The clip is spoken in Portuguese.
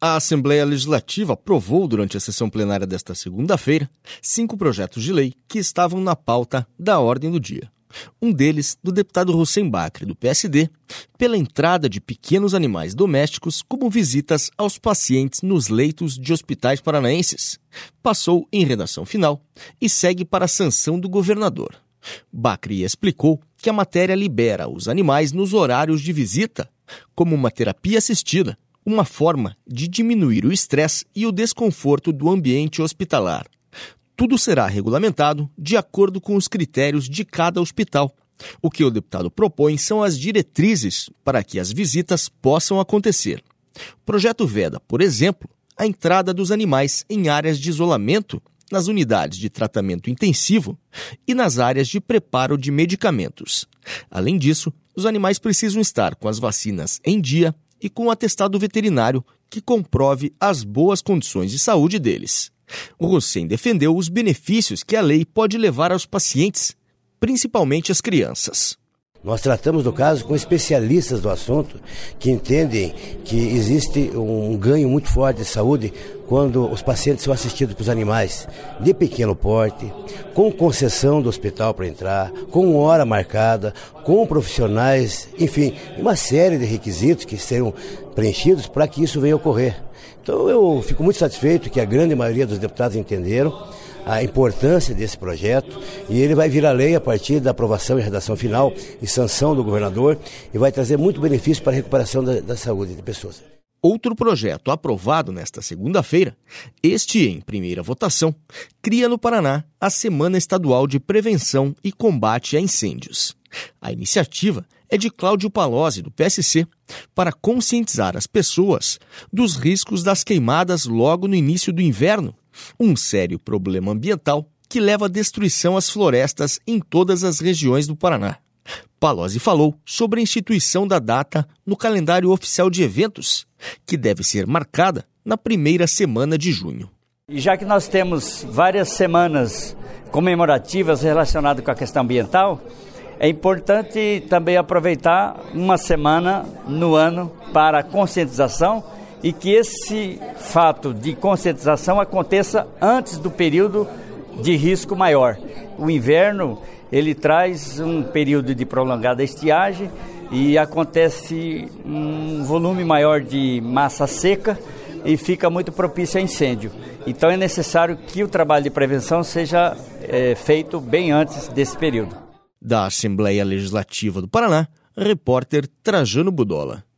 A Assembleia Legislativa aprovou, durante a sessão plenária desta segunda-feira, 5 projetos de lei que estavam na pauta da ordem do dia. Um deles, do deputado Hussein Bakri, do PSD, pela entrada de pequenos animais domésticos como visitas aos pacientes nos leitos de hospitais paranaenses. Passou em redação final e segue para a sanção do governador. Bakri explicou que a matéria libera os animais nos horários de visita, como uma terapia assistida, uma forma de diminuir o estresse e o desconforto do ambiente hospitalar. Tudo será regulamentado de acordo com os critérios de cada hospital. O que o deputado propõe são as diretrizes para que as visitas possam acontecer. O projeto veda, por exemplo, a entrada dos animais em áreas de isolamento, nas unidades de tratamento intensivo e nas áreas de preparo de medicamentos. Além disso, os animais precisam estar com as vacinas em dia e com um atestado veterinário que comprove as boas condições de saúde deles. O Hussein defendeu os benefícios que a lei pode levar aos pacientes, principalmente as crianças. Nós tratamos do caso com especialistas do assunto que entendem que existe um ganho muito forte de saúde quando os pacientes são assistidos por animais de pequeno porte, com concessão do hospital para entrar, com hora marcada, com profissionais, enfim, uma série de requisitos que serão preenchidos para que isso venha a ocorrer. Então eu fico muito satisfeito que a grande maioria dos deputados entenderam a importância desse projeto e ele vai virar lei a partir da aprovação e redação final e sanção do governador e vai trazer muito benefício para a recuperação da saúde de pessoas. Outro projeto aprovado nesta segunda-feira, este em primeira votação, cria no Paraná a Semana Estadual de Prevenção e Combate a Incêndios. A iniciativa é de Cláudio Palozzi, do PSC, para conscientizar as pessoas dos riscos das queimadas logo no início do inverno, um sério problema ambiental que leva à destruição às florestas em todas as regiões do Paraná. Palozzi falou sobre a instituição da data no calendário oficial de eventos, que deve ser marcada na primeira semana de junho. E já que nós temos várias semanas comemorativas relacionadas com a questão ambiental, é importante também aproveitar uma semana no ano para conscientização e que esse fato de conscientização aconteça antes do período de risco maior. O inverno, ele traz um período de prolongada estiagem e acontece um volume maior de massa seca e fica muito propício a incêndio. Então é necessário que o trabalho de prevenção seja feito bem antes desse período. Da Assembleia Legislativa do Paraná, repórter Trajano Budola.